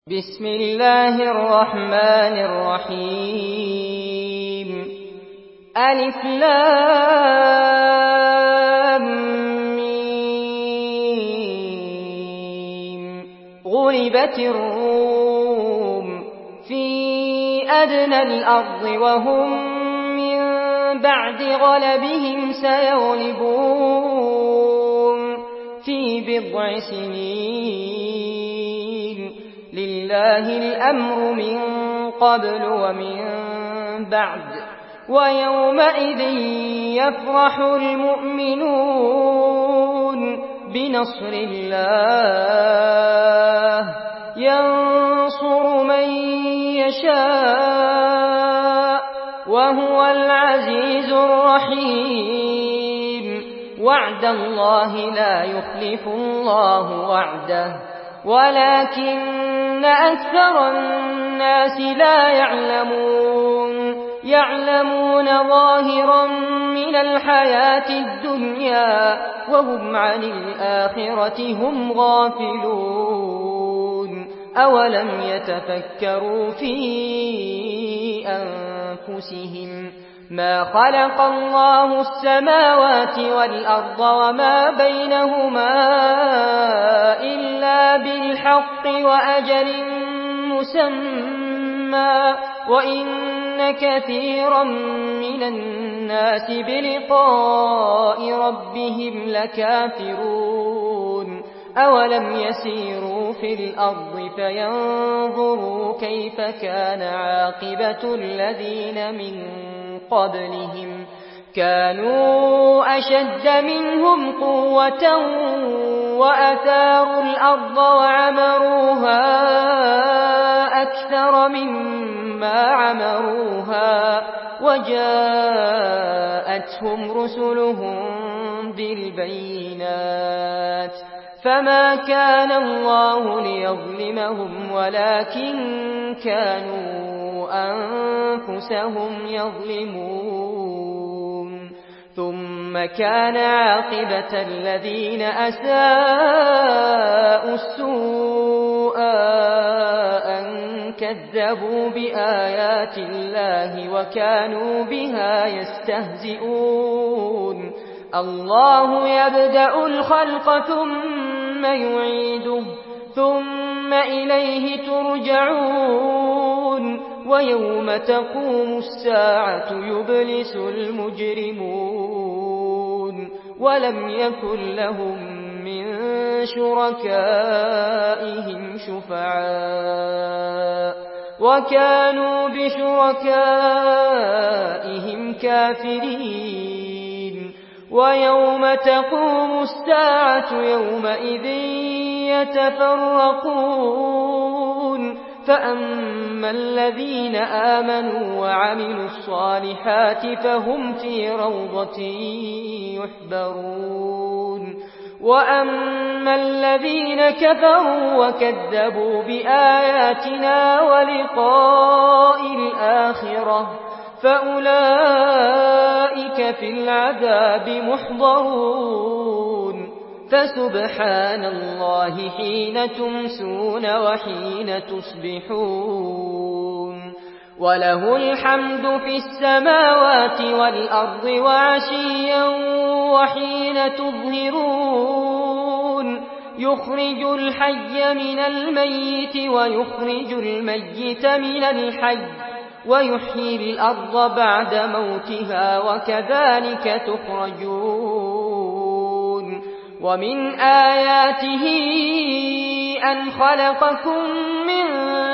بسم الله الرحمن الرحيم ألف لام ميم غلبت الروم في أدنى الأرض وهم من بعد غلبهم سيغلبون في بضع سنين لله الأمر من قبل ومن بعد ويومئذ يفرح المؤمنون بنصر الله ينصر من يشاء وهو العزيز الرحيم وعد الله لا يخلف الله وعده ولكن أكثر الناس لا يعلمون ظاهرا من الحياة الدنيا وهم عن الآخرة هم غافلون أولم يتفكروا في أنفسهم ما خلق الله السماوات والأرض وما بينهما إلا بالحق وأجل مسمى وإن كثيرا من الناس بلقاء ربهم لكافرون أولم يسيروا في الأرض فينظروا كيف كان عاقبة الذين من قبلهم كانوا أشد منهم قوة وأثاروا الأرض وعمروها أكثر مما عمروها وجاءتهم رسلهم بالبينات فما كان الله ليظلمهم ولكن كانوا أنفسهم يظلمون ثم كان عاقبة الذين أساءوا السوء أن كذبوا بآيات الله وكانوا بها يستهزئون الله يبدأ الخلق ثم يعيده ثم إليه ترجعون ويوم تقوم الساعة يبلس المجرمون ولم يكن لهم من شركائهم شفعاء وكانوا بشركائهم كافرين ويوم تقوم الساعة يومئذ يتفرقون فأما الذين آمنوا وعملوا الصالحات فهم في روضة يحبرون وأما الذين كفروا وكذبوا بآياتنا ولقاء الآخرة فأولئك في العذاب محضرون فسبحان الله حين تمسون وحين تصبحون وله الحمد في السماوات والأرض وعشيا وحين تظهرون يخرج الحي من الميت ويخرج الميت من الحي ويحيي الأرض بعد موتها وكذلك تخرجون ومن آياته أن خلقكم من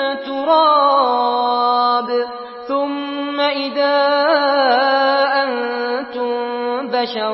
تراب ثم إذا أنتم بشر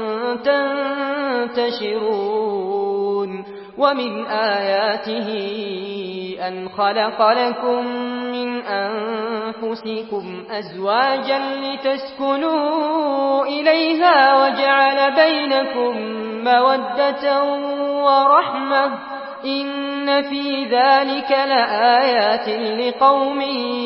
تنتشرون ومن آياته أن خلق لكم من أنفسكم أزواجا لتسكنوا إليها وجعل بينكم مودة ورحمة إن في ذلك لآيات لقوم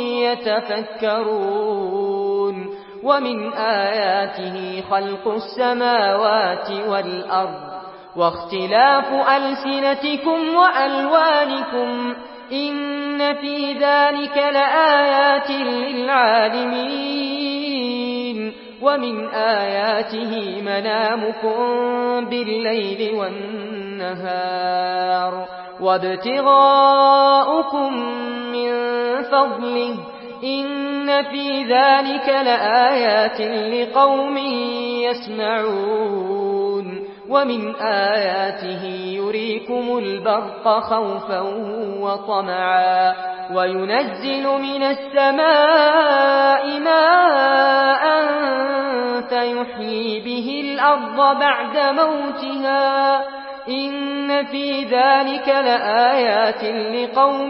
يتفكرون ومن آياته خلق السماوات والأرض واختلاف ألسنتكم وألوانكم إن في ذلك لآيات للعالمين ومن آياته منامكم بالليل والنهار وابتغاؤكم من فضله إن في ذلك لآيات لقوم يسمعون ومن آياته يريكم البرق خوفا وطمعا وينزل من السماء ماء فيحيي به الأرض بعد موتها إن في ذلك لآيات لقوم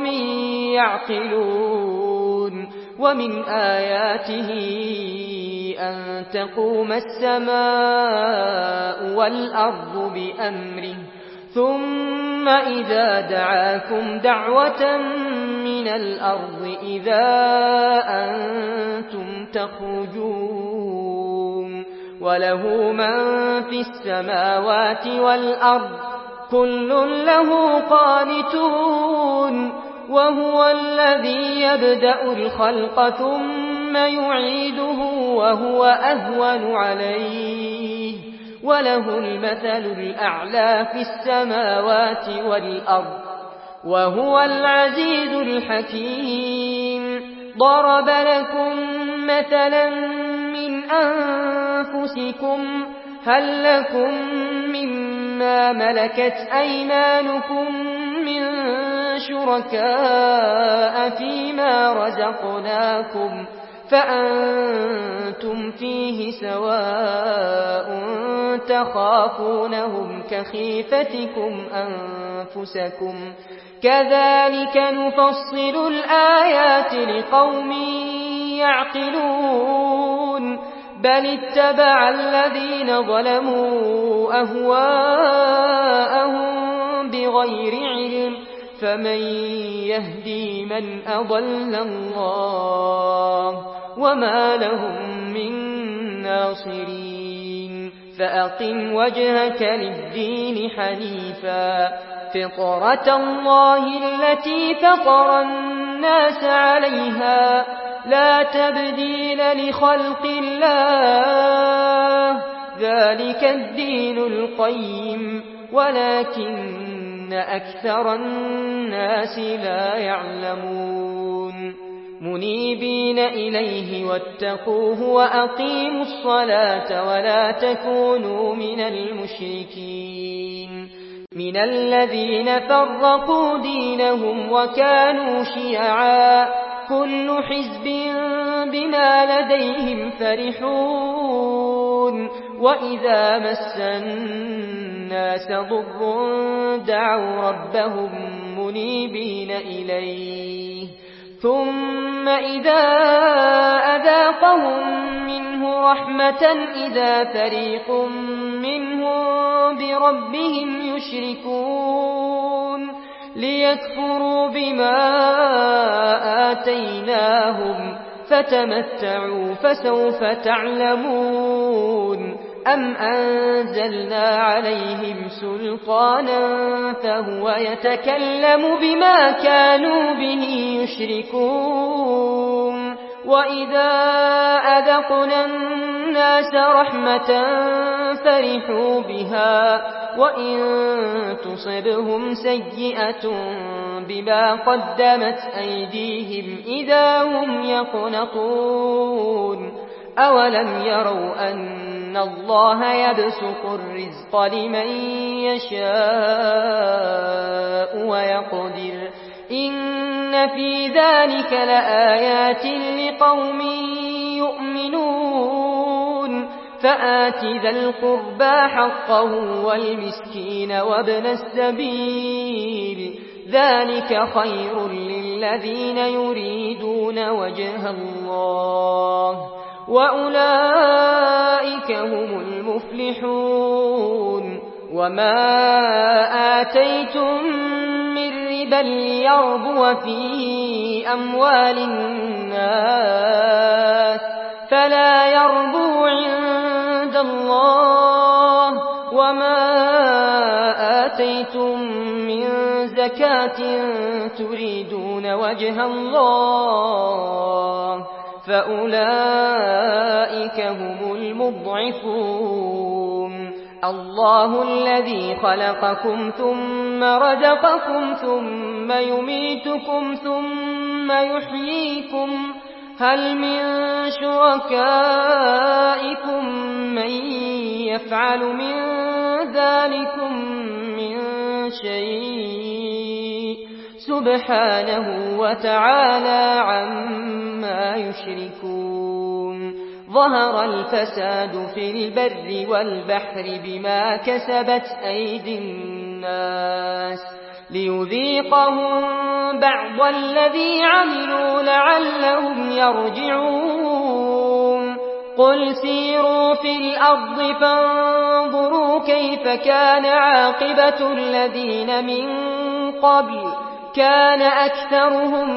يعقلون ومن آياته أن تقوم السماء والأرض بأمره ثم إذا دعاكم دعوة من الأرض إذا أنتم تخرجون وله من في السماوات والأرض كل له قانتون وهو الذي يبدأ الخلق ثم يعيده وهو أهون عليه وله المثل الأعلى في السماوات والأرض وهو العزيز الحكيم ضرب لكم مثلا من أنفسكم هل لكم مما ملكت أيمانكم من شركاء فيما رزقناكم فأنتم فيه سواء تخافونهم كخيفتكم أنفسكم كذلك نفصل الآيات لقوم يعقلون بل اتبع الذين ظلموا أهواءهم بغير علم فمن يهدي من أضل الله وما لهم من ناصرين فأقم وجهك للدين حنيفا فطرة الله التي فطر الناس عليها لا تبديل لخلق الله ذلك الدين القيم ولكن أكثر الناس لا يعلمون منيبين إليه واتقوه وأقيموا الصلاة ولا تكونوا من المشركين من الذين فرقوا دينهم وكانوا شيعا كل حزب بما لديهم فرحون وإذا مس الناس ضر دعوا ربهم منيبين إليه ثم إذا أذاقهم منه رحمة إذا فريق منهم بربهم يشركون ليكفروا بما آتيناهم فتمتعوا فسوف تعلمون أم أنزلنا عليهم سلطانا فهو يتكلم بما كانوا به يشركون وإذا أذقنا الناس رحمة فرحوا بها وإن تصبهم سيئة بما قدمت أيديهم إذا هم يقنطون أولم يروا أن الله يبسط الرزق لمن يشاء ويقدر إن في ذلك لآيات لقوم يؤمنون فآت ذا القربى حقه والمسكين وابن السبيل ذلك خير للذين يريدون وجه الله وأولئك هم المفلحون وما آتيتم من ربا ليربو في أموال الناس فلا يربو عند الله وما آتيتم من زكاة تريدون وجه الله فأولئك هم المضعفون الله الذي خلقكم ثم رزقكم ثم يميتكم ثم يحييكم هل من شركائكم من يفعل من ذلكم من شيء سبحانه وتعالى عما يشركون ظهر الفساد في البر والبحر بما كسبت أيدي الناس ليذيقهم بعض الذي عملوا لعلهم يرجعون قل سيروا في الأرض فانظروا كيف كان عاقبة الذين من قبل كان أكثرهم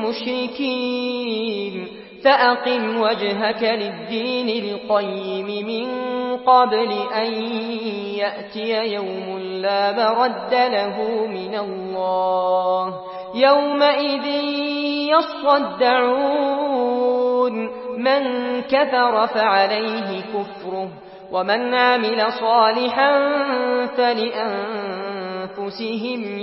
مشركين فأقم وجهك للدين القيم من قبل أن يأتي يوم لا مرد له من الله يومئذ يصدعون من كفر فعليه كفره ومن عمل صالحا فلأنفسهم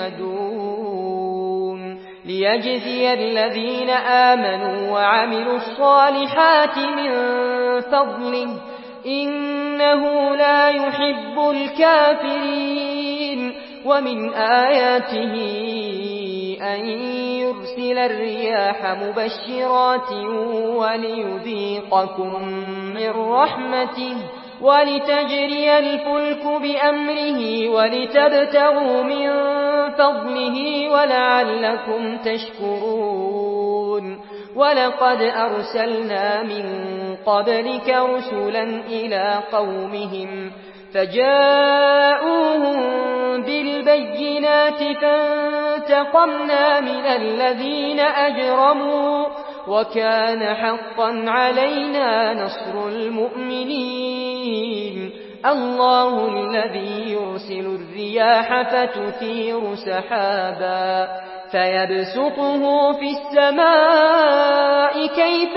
يمهدون ليجزي الذين آمنوا وعملوا الصالحات من فضله إنه لا يحب الكافرين ومن آياته أن يرسل الرياح مبشرات وليذيقكم من رحمته ولتجري الفلك بأمره ولتبتغوا من فضله ولعلكم تشكرون ولقد أرسلنا من قبلك رسلا إلى قومهم فجاءوهم بالبينات فانتقمنا من الذين أجرموا وكان حقا علينا نصر المؤمنين الله الذي يرسل الرياح فتثير سحابا فيبسطه في السماء كيف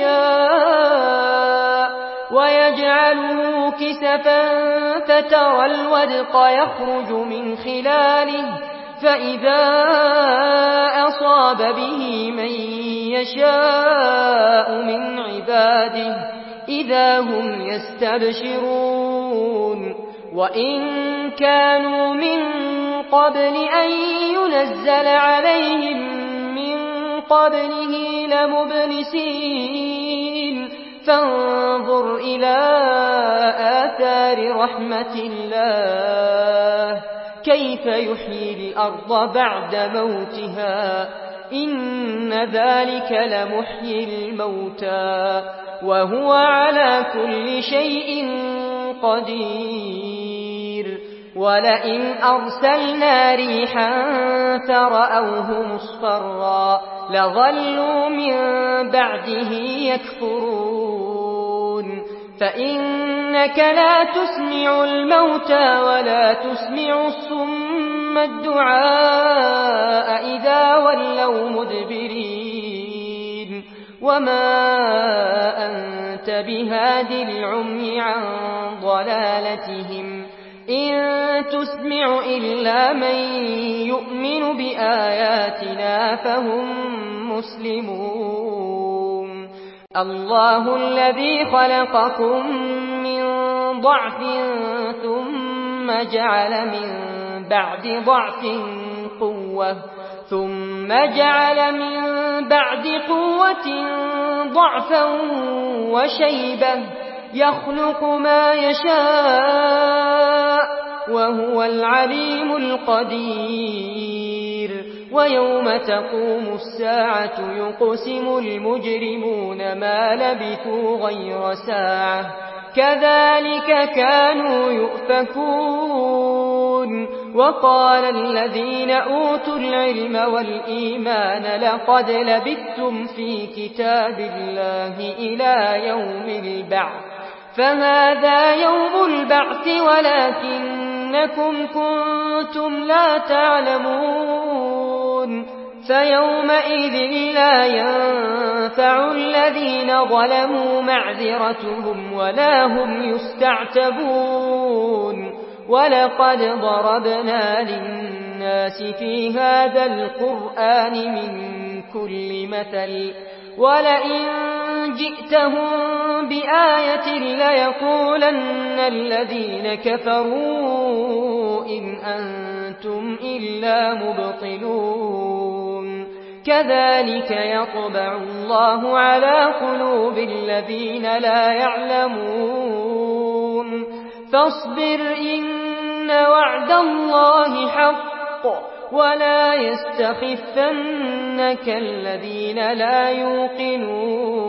يشاء ويجعله كسفا فترى الودق يخرج من خلاله فإذا أصاب به من يشاء من عباده إذا هم يستبشرون وإن كانوا من قبل أن ينزل عليهم من قبله لمبلسين فانظر إلى آثار رحمة الله كيف يحيي الأرض بعد موتها إن ذلك لمحيي الموتى وهو على كل شيء قدير ولئن أرسلنا ريحا فرأوه مصفرا لظلوا من بعده يكفرون فإنك لا تسمع الموتى ولا تسمع الصم الدعاء إذا ولوا مدبرين وما أنت بهاد العمي عن ضلالتهم إن تسمع إلا من يؤمن بآياتنا فهم مسلمون الله الذي خلقكم من ضعف ثم جعل من بعد ضعف قوة ثم جعل من بعد قوة ضعفا وشيبة يخلق ما يشاء وهو العليم القدير ويوم تقوم الساعة يقسم المجرمون ما لبثوا غير ساعة كذلك كانوا يؤفكون وقال الذين أوتوا العلم والإيمان لقد لبثتم في كتاب الله إلى يوم البعث فهذا يوم البعث ولكنكم كنتم وأنتم لا تعلمون فيومئذ لا ينفع الذين ظلموا معذرتهم ولا هم يستعتبون ولقد ضربنا للناس في هذا القرآن من كل مثل ولئن جئتهم بآية ليقولن الذين كفروا إن أنتم إلا مبطلون كذلك يطبع الله على قلوب الذين لا يعلمون فاصبر إن وعد الله حق ولا يستخفنك الذين لا يوقنون